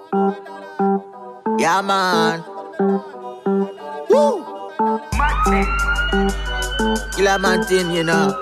Yeah, man. Woo! Killer Martin, you know.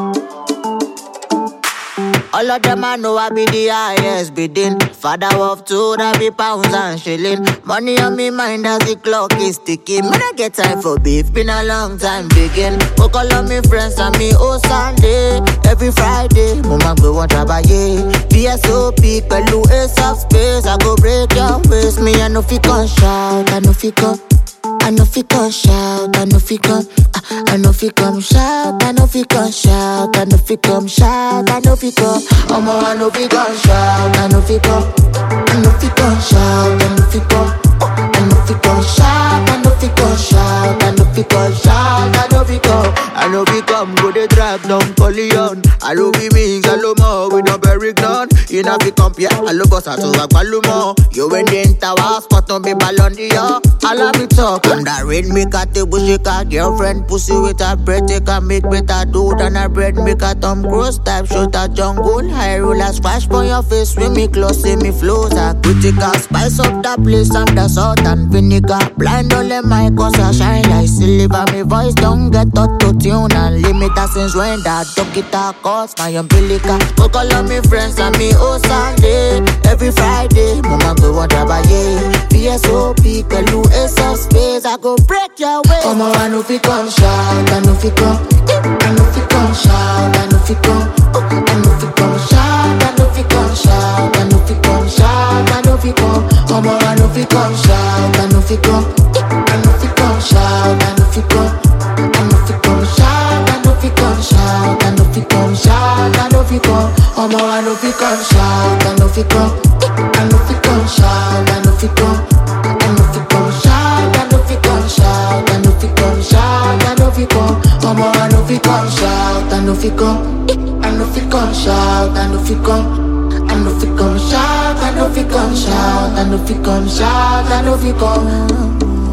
All of them I know I be the highest bidding. Father of two, that be pounds and shilling. Money on me mind as the clock is ticking. Man, I get time for beef, been a long time begin. Go call on me friends and me oh Sunday. Every Friday, mama go want to buy it. PSOP, pelu ace of space. I go break your waist. Me I know fi come shout, I know fi come. I know fi come shout, I know fi come. I know fi come shout, I know fi come shout, I know fi come shout, I know fi come. Omo, I know fi come shout, I know fi come. I know fi come shout, I know fi come. I know fi come shout, I know fi come shout, I know fi come shout, I know fi come. I know fi come, go dey drive down Corleone. I know fi mix, I know more, we don't bury none. You know fi compare, I know boss to a Palumo. You when the enter house, spot on be ballon d'or. I love me talk, and that rain make a table shaker. Girlfriend pussy with a bread, take a make better dude and a bread make a Tom Cruise type shot a jungle. High roller splash on your face with me close, see me flows a critical. Spice up the place and the salt and vinegar. Blind all them my cause I shine like silver. Me voice don't get auto tune and limit since when that dog guitar calls my umbilical. Go call on me friends and me oh Sunday. Every Friday, mama go want to buy it. PSOP, pelu ace of space. I go break your way. Come on, I know fi come shout, I know fi come. I know fi come shout, I know fi come. I know fi come shout, I know fi come shout, I know fi come shout, I know fi come. Come on, I know fi come shout, I know fi come. I know fi come shout, I know fi come. I know fi come shout, I know fi come shout, I know fi come shout, I know fi come. Come on, I know fi come shout, I know fi come. I know fi come shout, I know fi come. I know fi come shout, I know fi come shout, I know fi come shout, I know fi come. Come on, I know fi come shout, I know fi come. I know fi come shout, I know fi come. I know fi come shout, I know fi come shout, I know fi come shout, I know fi come.